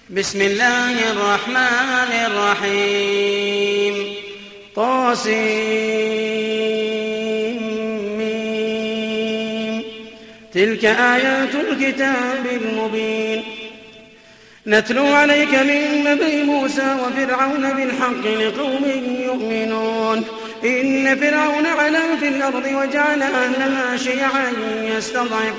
بسم الله الرحمن الرحيم طاسيم تلك آيات الكتاب المبين نتلو عليك من نبي موسى وفرعون بالحق لقوم يؤمنون إن فرعون علا في الأرض وجعل أهلها شيعا يستضعف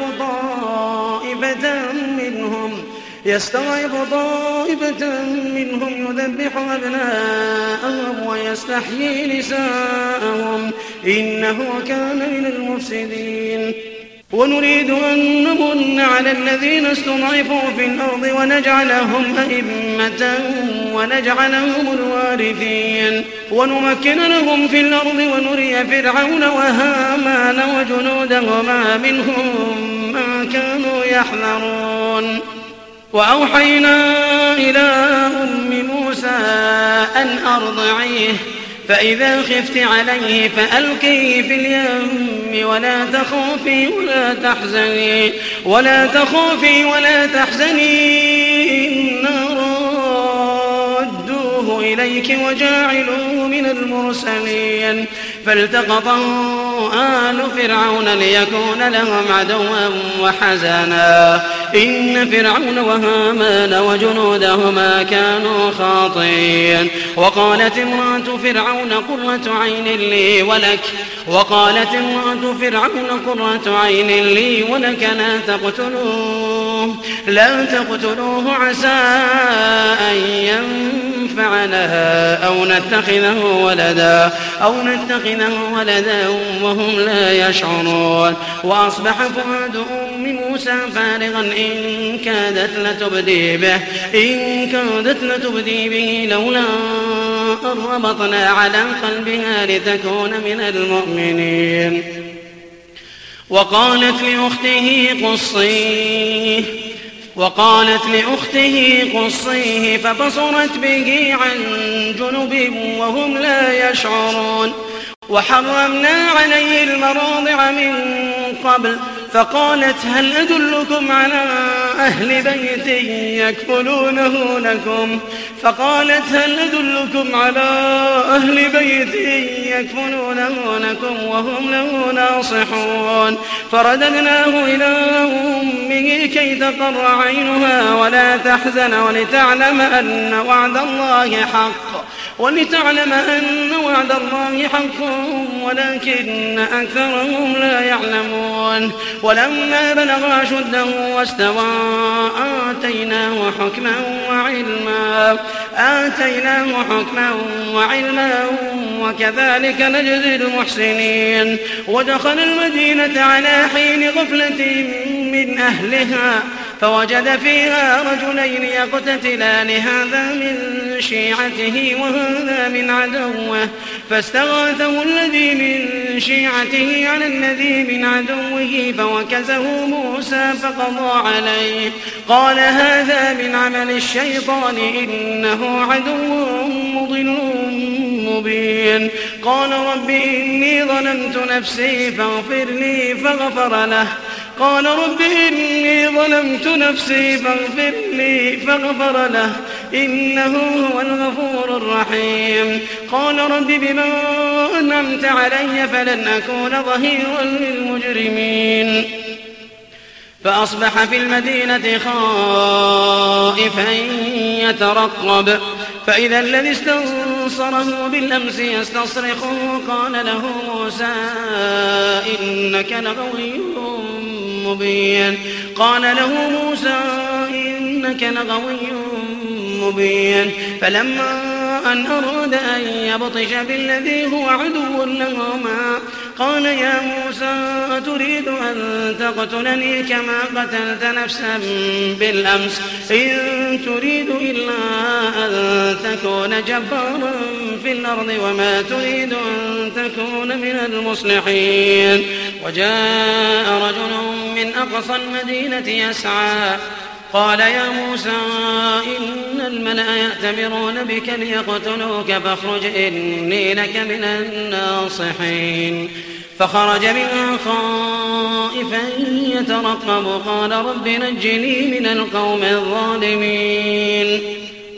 طائفة منهم يذبح أبناءهم ويستحيي نساءهم إنه كان من المفسدين ونريد أن نمن على الذين استضعفوا في الأرض ونجعلهم أئمة ونجعلهم الوارثين ونمكن لهم في الأرض ونري فرعون وهامان وجنودهما منهم ما كانوا يحذرون وأوحينا إلى أم موسى أن أرضعيه فإذا خفت عليه فألقيه في اليم ولا تخافي ولا تحزني إنا رادوه إليك وجاعلوه من المرسلين فالتقطه آل فرعون ليكون لهم عدوا وحزنا إن فرعون وهامان وجنودهما كانوا خاطئين وقالت امرأة فرعون قرة عين لي ولك لا تقتلوه عسى أن ينفعنا أو نتخذه ولدا وهم لا يشعرون وأصبح فؤاد أم موسى فارغا إن كادت لتبدي به لولا أن ربطنا على قلبها لتكون من المؤمنين وقالت لأخته قصيه فبصرت به عن جنب وهم لا يشعرون وحرمنا عليه المراضع من قبل فقالت هل أدلكم على أهل بيت يكفلونه لكم وهم له ناصحون فرددناه إلى أمه كي تقر عينها ولا تحزن ولتعلم أن وعد الله حق ولكن أكثرهم لا يعلمون ولما بلغ أشده واستوى آتيناه حكما وعلما وكذلك نجزي المحسنين ودخل المدينة على حين غفلة من أهلها فوجد فيها رجلين يقتتلان هذا من شيعته وهذا من عدوه فاستغاثه الذي من شيعته على الذي من عدوه فوكزه موسى فقضى عليه قال هذا من عمل الشيطان إنه عدو مضل مبين قال رب إني ظلمت نفسي فاغفر لي فاغفر له إنه هو الغفور الرحيم قال رب بما أنعمت علي فلن أكون ظهيرا للمجرمين فأصبح في المدينة خائفا يترقب فإذا الذي استنصره بالأمس يستصرخه قال له موسى إنك لغوي مبين فلما أن أراد أن يبطش بالذي هو عدو لهما قال يا موسى أتريد أن تقتلني كما قتلت نفسا بالأمس إن تريد إلا أن تكون جبارا في الأرض وما تريد أن تكون من المصلحين وجاء رجل من أقصى المدينة يسعى قال يا موسى إن الملأ يأتمرون بك ليقتلوك فاخرج إني لك من الناصحين فخرج منها خائفا يترقب قال رب نجني من القوم الظالمين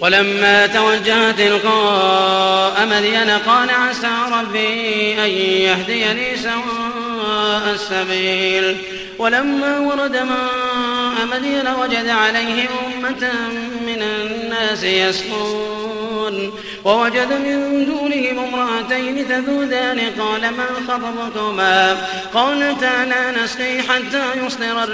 ولما توجه تلقاء مدين قال عسى ربي أن يهديني سواء السبيل ولما ورد ماء مدين وجد عليه أمة من الناس يسقون ووجد من دونهم امرأتين تذودان قال ما خطبكما قالتا لا نسقي حتى يصدر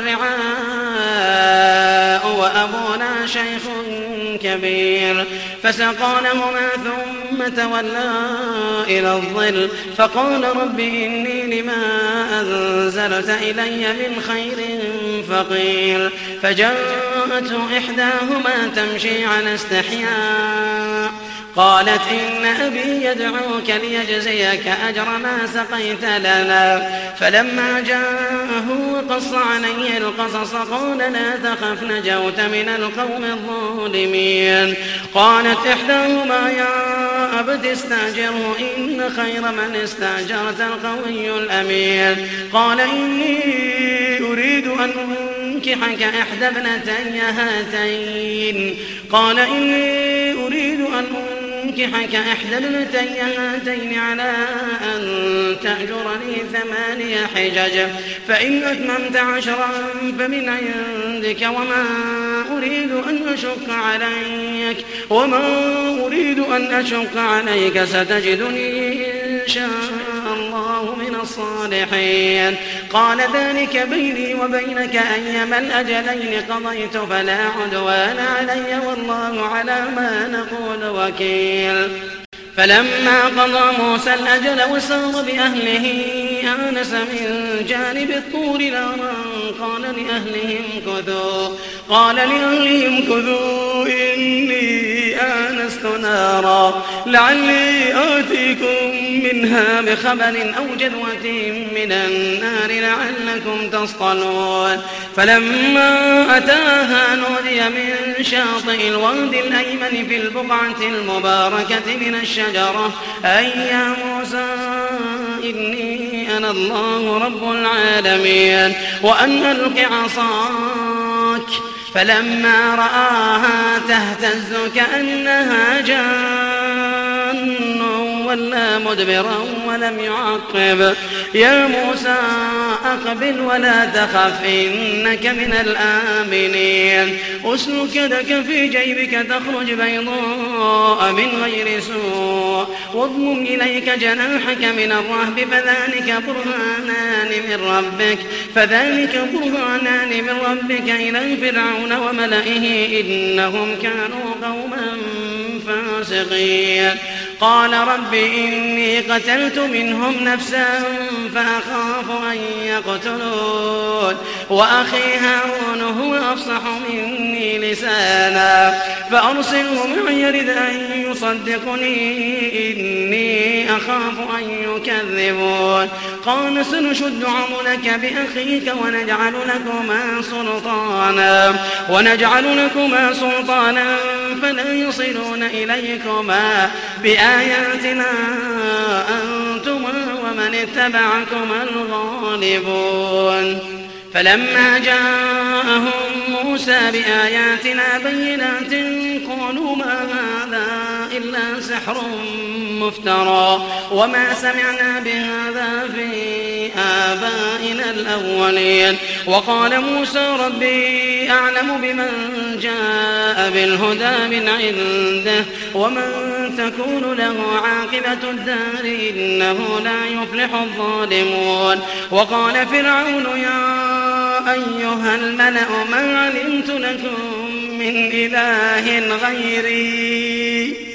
الرعاء وأبونا شيخ كبير فسقى لهما ثم تولى إلى الظل فقال رب إني لما أنزلت إلي من خير فقير فجاءته إحداهما تمشي على استحياء قالت إن أبي يدعوك ليجزيك أجر ما سقيت لنا فلما جاءه وقص عليه القصص قال لا تخف نجوت من القوم الظالمين قالت إحداهما يا أبت استأجره إن خير من استأجرت القوي الأمين قال إني أريد أن أنكحك إحدى ابنتي هاتين قال إني أريد أن أنكحك إحدى ابنتي هاتين على أن تأجرني 8 حجج فإن أتممت 10 فمن عندك وما أريد أن أشق عليك ستجدني إن شاء الله من الصالحين قال ذلك بيني وبينك أيما الأجلين قضيت فلا عدوان علي والله على ما نقول وكيل فلما قضى موسى الأجل وسار بأهله آنس من جانب الطور نارا قال لأهلهم كثوا إني آنست نارا لعلي آتيكم منها بخبر أو جذوة من النار لعلكم تصطلون فلما أتاها نودي من شاطئ الوادي الأيمن في البقعة المباركة من الشجرة أي يا موسى إني أنا الله رب العالمين وأن ألق عصاك فلما رآها تهتز كأنها جان ولا مدبرا ولم يعقب يا موسى أقبل ولا تخف إنك من الآمنين أسلك يدك في جيبك تخرج بيضاء من غير سوء واضمم إليك جناحك من الرهب فذلك برهانان من ربك إلى فرعون وملئه إنهم كانوا قوما فاسقين قال رب إني قتلت منهم نفسا فأخاف أن يقتلون وأخي هارون هو أفصح مني لسانا فأرسله معي يرد أن يصدقني إني أخاف أن يكذبون قال سنشد عضلك بأخيك ونجعل لكما سلطانا فلا يصلون إليكما بآياتنا أنتما ومن اتبعكما الغالبون فلما جاءهم موسى بآياتنا بينات قالوا ما هذا إلا سحر مفترى وما سمعنا بهذا في آبائنا الأولين وقال موسى ربي أعلم بمن جاء بالهدى من عنده ومن تكون له عاقبة الدار إنه لا يفلح الظالمون وقال فرعون يا أيها الملأ ما علمت لكم من إله غيري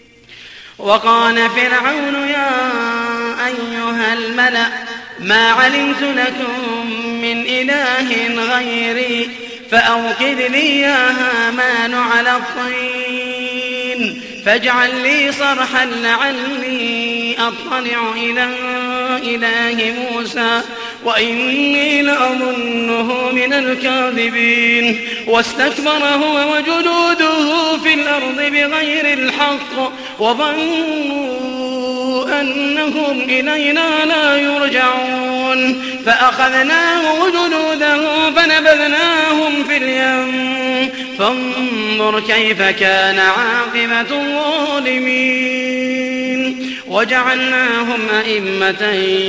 فأوقد لي يا هامان على الطين فاجعل لي صرحا لعلي أطلع إلى إله موسى وإني لأظنه من الكاذبين واستكبر هو وجنوده في الأرض بغير الحق وظنوا أنهم إلينا لا يرجعون فأخذناه وجنوده فنبذناهم في اليم فانظر كيف كان عاقبة الظالمين وجعلناهم أئمة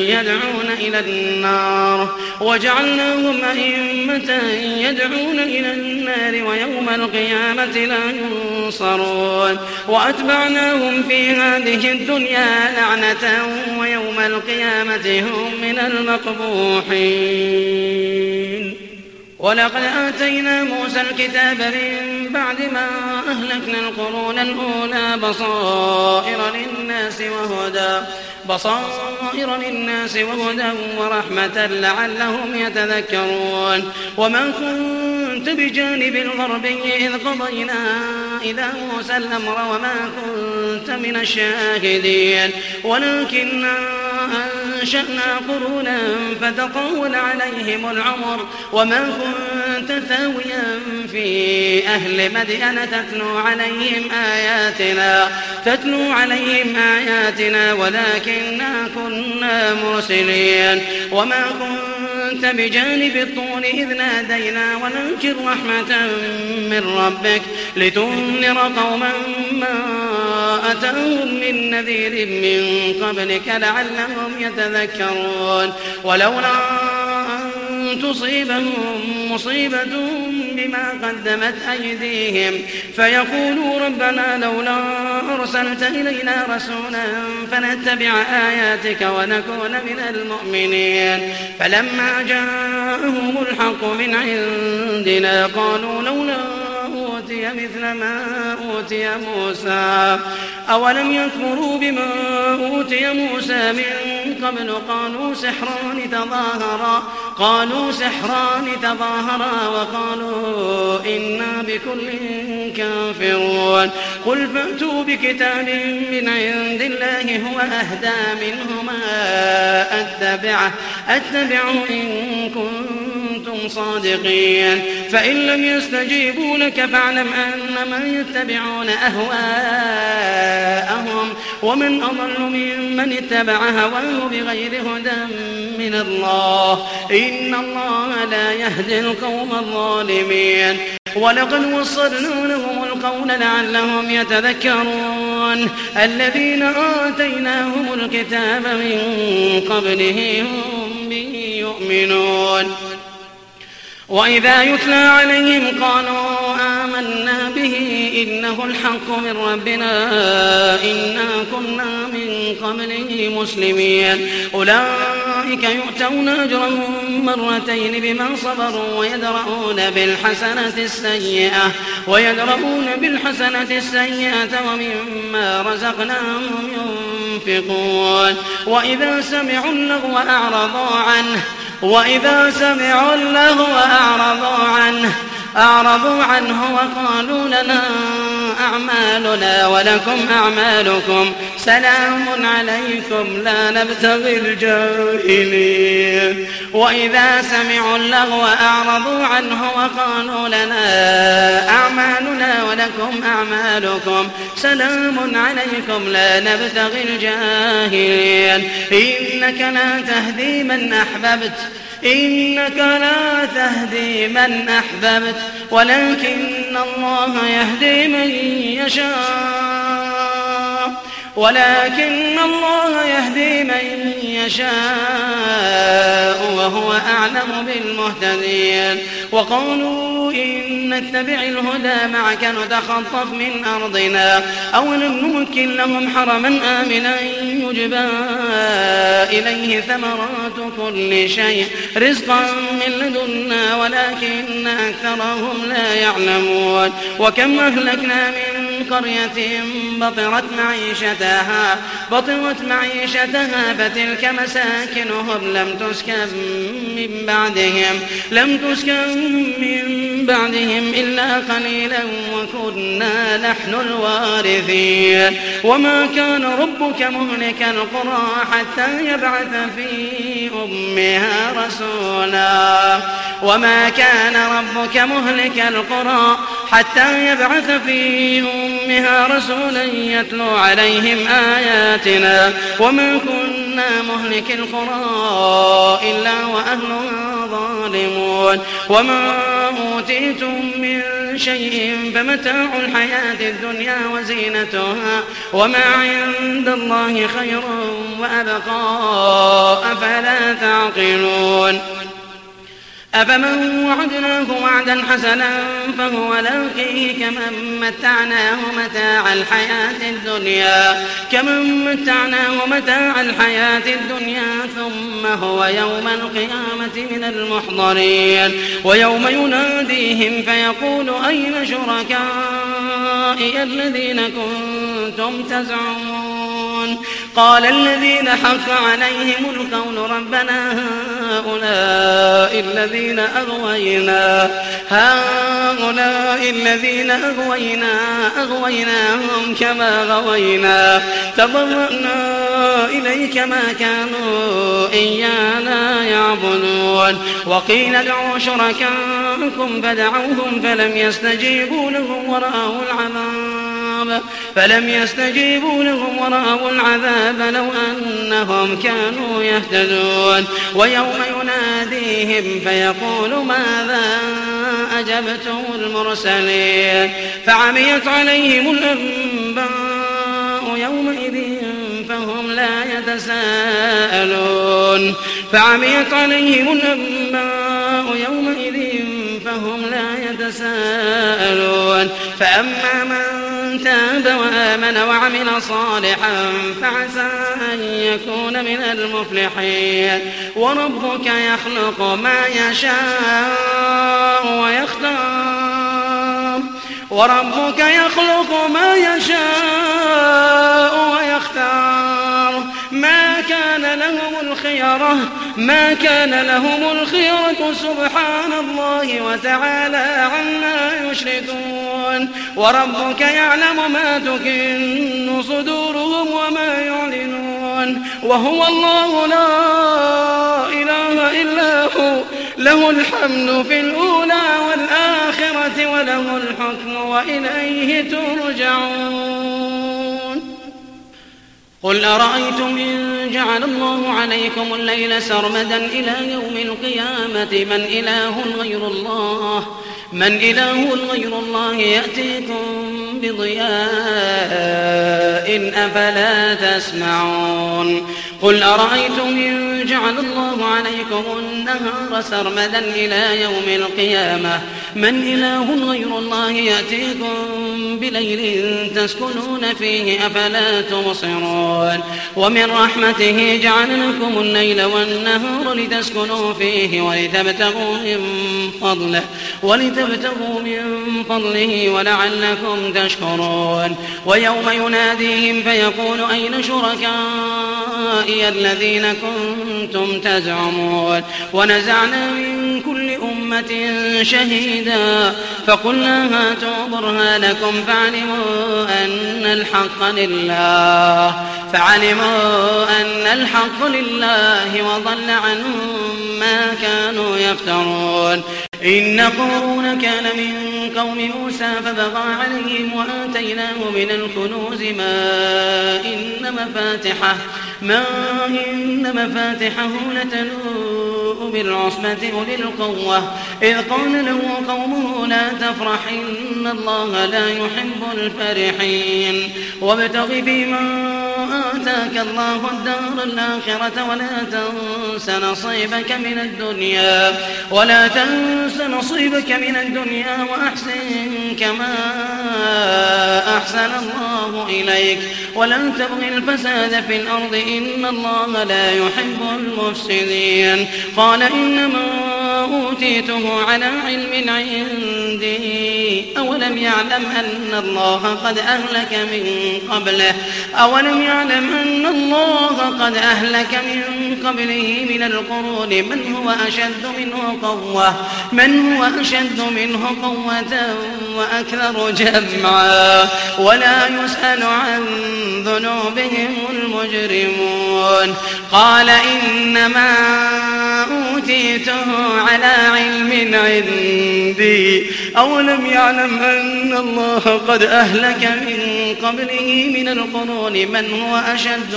يدعون إلى النار ويوم القيامة لا ينصرون وأتبعناهم في هذه الدنيا لعنة ويوم القيامة هم من المقبوحين ولقد آتينا موسى الكتاب من بعد ما أهلكنا القرون الأولى بصائر للناس وهدى ورحمة لعلهم يتذكرون وما كنت بجانب الغربي إذ قضينا إلى موسى الأمر وما كنت من الشاهدين ولكننا أنشأنا قرونا فتطول عليهم العمر وما كنت ثاويا في أهل مدين تتلو عليهم آياتنا ولكننا كنا مرسلين وما كنت بجانب الطور إذ نادينا ولكن رحمة من ربك لتنذر قوما ما أتاهم من نذير من قبلك لعلهم يتذكرون ولولا أن تصيبهم مصيبة بما قدمت أيديهم فيقولوا ربنا لولا أرسلت إلينا رسولا فنتبع آياتك ونكون من المؤمنين فلما جاءهم الحق من عندنا قالوا لولا أوتي مثل ما أوتي موسى أولم يكفروا بما أوتي موسى من قبل قالوا سحران تظاهرا وقالوا إنا بكل كافرون قل فأتوا بكتاب من عند الله هو أهدى منهما أتبعه إن كنتم صادقين فإن لم يستجيبوا لك فاعلم أنما يتبعون أهواءهم ومن أضل ممن اتبع هواه بغير هدى من الله إن الله لا يهدي القوم الظالمين ولقد وصلنا لهم القول لعلهم يتذكرون الذين آتيناهم الكتاب من قبله هم به يؤمنون وإذا يتلى عليهم قالوا آمنا به إنه الحق من ربنا إنا كنا من قبله مسلمين أولئك يؤتون أجرهم مرتين بما صبروا ويدرؤون بالحسنة السيئة ومما رزقناهم ينفقون وإذا سمعوا اللغو أعرضوا عنه وقالوا لنا أعمالنا ولكم أعمالكم سلام عليكم لا نبتغي الجاهلين وإذا سمعوا اللغو أعرضوا عنه وقالوا لنا أعمالنا ولكم أعمالكم سلام عليكم لا نبتغي الجاهلين إنك لا تهدي من أحببت ولكن الله يهدي من يشاء وهو أعلم بالمهتدين وقالوا إن نتبع الهدى معك نتخطف من أرضنا أولم نمكن لهم حرما آمنا يجبى إليه ثمرات كل شيء رزقا من لدنا ولكن أكثرهم لا يعلمون وكم أهلكنا من قرية بطرت معيشتها فتلك مساكنهم لم تسكن من بعدهم إلا قليلا وكنا نحن الوارثين وما كان ربك مهلك القرى حتى يبعث في أمها رسولا وما كان ربك مهلك القرى حتى يبعث في أمها رسولا يتلو عليهم آياتنا وما كنا مهلك القرى إلا وأهلها ظالمون وما أوتيتم من شيء فمتاع الحياة الدنيا وزينتها وما عند الله خير وأبقى أفلا تعقلون أفمن وعدناه وعدا حسنا فهو لاقيه كمن متعناه متاع الحياة الدنيا ثم هو يوم القيامة من المحضرين ويوم يناديهم فيقول أين شركائي الذين كنتم تزعمون قال الذين حق عليهم القول ربنا هؤلاء الذين أغويناهم كما غوينا تبرأنا إليك ما كانوا إيانا يعبدون وقيل ادعوا شركاءكم فدعوهم فلم يستجيبوا لهم ورأوا العذاب لو أنهم كانوا يهتدون ويوم يناديهم فيقول ماذا أجبتم المرسلين فعميت عليهم الأنباء يومئذ فهم لا يتساءلون فأما من تاب وآمن وعمل صالحا فعسى أن يكون من المفلحين وربك يخلق ما يشاء ويختار ما كان لهم الخيرة سبحان الله وتعالى عما يشركون وربك يعلم ما تكن صدورهم وما يعلنون وهو الله لا إله إلا هو له الحمد في الأولى والآخرة وله الحكم وإليه ترجعون قل أرأيتم إن جعل الله عليكم الليل سرمدا إلى يوم القيامة من إله غير الله يأتيكم بضياء أفلا تسمعون قل أرأيتم إن جعل الله عليكم النهار سرمدا إلى يوم القيامة من إله غير الله يأتيكم بليل تسكنون فيه أفلا تبصرون ومن رحمته جعل لكم الليل والنهار لتسكنوا فيه ولتبتغوا من فضله ولعلكم تشكرون ويوم يناديهم فيقول أين شركائي الذين كنتم تزعمون ونزعنا من كل أمة شهيدا فقلنا هاتوا برهانكم فعلموا أن الحق لله وضل عنهم ما كانوا يفترون إن قارون كان من قوم موسى فبغى عليهم وآتيناه من الكنوز ما إن مفاتحه لتنوء بالعصبة أولي القوة إذ قال له قومه لا تفرح إن الله لا يحب الفرحين وابتغ فيما آتاك الله الدار الآخرة ولا تنس نصيبك من الدنيا وأحسن كما أحسن الله إليك ولا تبغ الفساد في الأرض إن الله لا يحب المفسدين قال إنما أوتيته على علم عندي أولم يعلم أن الله قد أهلك من قبله من القرون من هو أشد منه قوة وأكثر جمعا ولا يسأل عن ذنوبهم المجرمون. قال إنما أوتيته على علم عندي أولم يعلم أن الله قد أهلك من قبله من القرون من هو أشد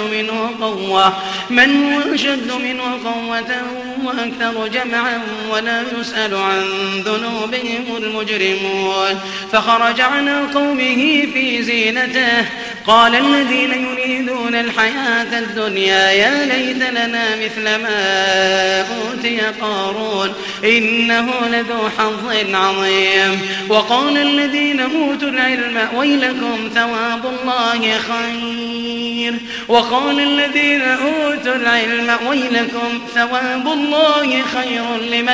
منه قوة وأكثر جمعا ولا يسأل عن ذنوبهم المجرمون. فخرج على قومه في زينته قال الذين يريدون الحياة الدنيا يا ليت لنا مثل ما أوتي قارون إنه لذو حظ عظيم. وقال الذين أوتوا العلم ويلكم ثواب الله خير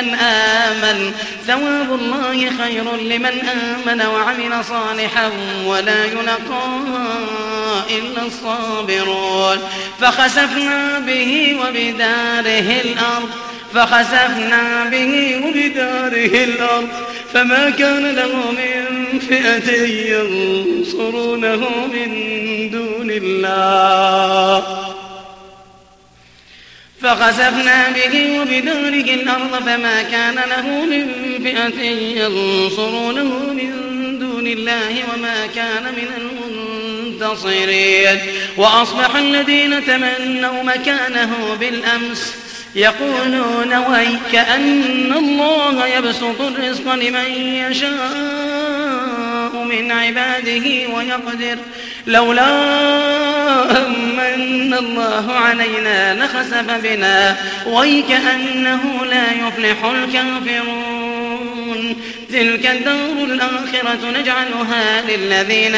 لمن آمن وعمل صالحا ولا يلقى إلا الصابرون. فخسفنا به وبداره الأرض فما كان له من فئة ينصرونه من دون الله وما كان من المنتصرين. وأصبح الذين تمنوا مكانه بالأمس يقولون ويك أن الله يبسط الرزق لمن يشاء من عباده ويقدر لولا أمن الله علينا لخسف بنا ويك أنه لا يفلح الكافرون. تلك الدار الآخرة نجعلها للذين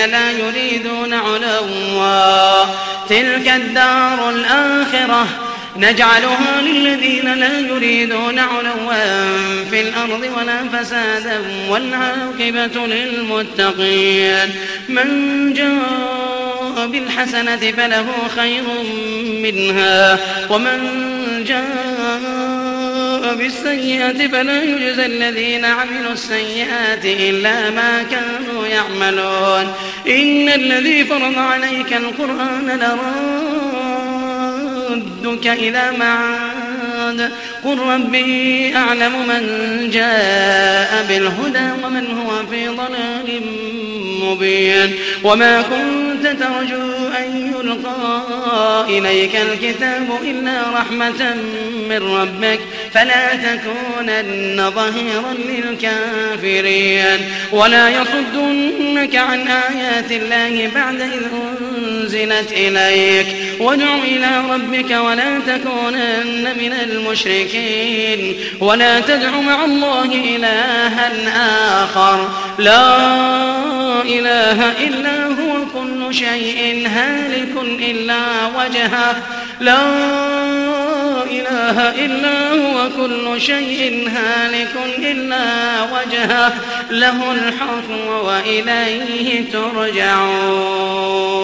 لا يريدون علوا في الأرض ولا فسادا والعاقبة للمتقين. من جاء بالحسنة فله خير منها ومن جاء بالسيئة فلا يجزى الذين عملوا السيئات إلا ما كانوا يعملون. إن الذي فرض عليك القرآن لرادك إلى معاد قل ربي أعلم من جاء بالهدى ومن هو في ضلال مبين. وما كنت ترجو أن يلقى إليك الكتاب إلا رحمة من ربك فلا تكونن ظهيرا للكافرين. ولا يصدنك عن آيات الله بعد إذ أنزلت إليك وادع إلى ربك ولا تكونن من المشركين. ولا تدع مع الله إلها آخر لا إله إلا هو كل شيء هالك إلا وجهه له الحكم وإليه ترجعون.